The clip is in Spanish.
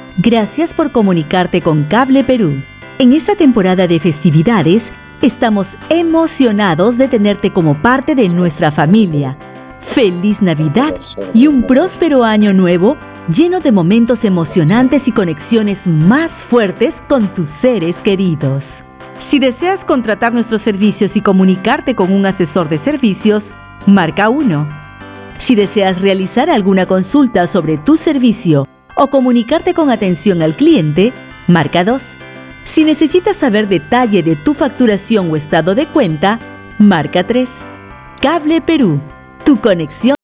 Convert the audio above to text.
Gracias por comunicarte con Cable Perú. En esta temporada de festividades, estamos emocionados de tenerte como parte de nuestra familia. ¡Feliz Navidad y un próspero año nuevo lleno de momentos emocionantes y conexiones más fuertes con tus seres queridos! Si deseas contratar nuestros servicios y comunicarte con un asesor de servicios, marca 1. Si deseas realizar alguna consulta sobre tu servicio o comunicarte con atención al cliente, marca 2. Si necesitas saber detalle de tu facturación o estado de cuenta, marca 3. Cable Perú, tu conexión